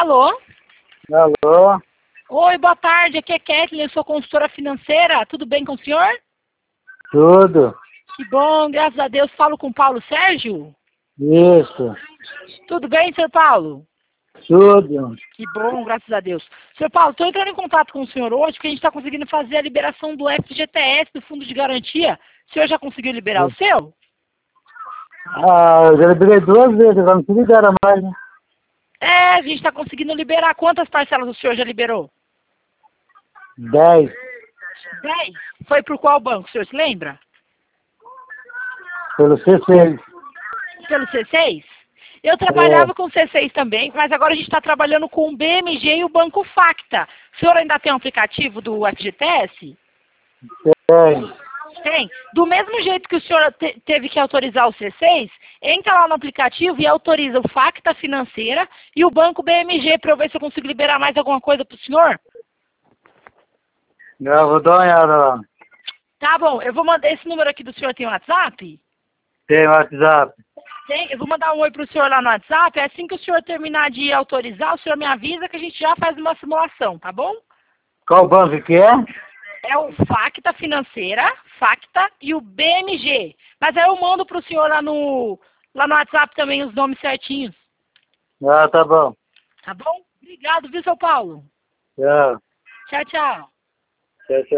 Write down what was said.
Alô? Alô? Oi, boa tarde. Aqui é Kathleen, eu sou consultora financeira. Tudo bem com o senhor? Tudo. Que bom, graças a Deus. Falo com o Paulo Sérgio? Isso. Tudo bem, senhor Paulo? Tudo. Que bom, graças a Deus. Senhor Paulo, estou entrando em contato com o senhor hoje porque a gente está conseguindo fazer a liberação do FGTS, do Fundo de Garantia. O senhor já conseguiu liberar o seu? Eu já liberei 2 vezes, agora não se libera mais, né? É, a gente está conseguindo liberar. Quantas parcelas o senhor já liberou? 10. 10. Foi por qual banco, o senhor se lembra? Pelo C6. Pelo C6? Eu trabalhava com o C6 também, mas agora a gente está trabalhando com o BMG e o Banco Facta. O senhor ainda tem um aplicativo do FGTS? Tem. Tem. Do mesmo jeito que o senhor teve que autorizar o C6, entra lá no aplicativo e autoriza o Facta Financeira e o Banco BMG para eu ver se eu consigo liberar mais alguma coisa para o senhor. Eu vou dar uma olhada lá. Tá bom, eu vou mandar esse número aqui do senhor, tem WhatsApp? Tem WhatsApp. Tem, eu vou mandar um oi para o senhor lá no WhatsApp. Assim que o senhor terminar de autorizar, o senhor me avisa que a gente já faz uma simulação, tá bom? Qual banco que é? É o Facta Financeira, Facta e o BMG. Mas aí eu mando para o senhor lá no WhatsApp também os nomes certinhos. Tá bom. Tá bom? Obrigado, viu, seu Paulo? Tchau. Tchau, tchau. Tchau, tchau.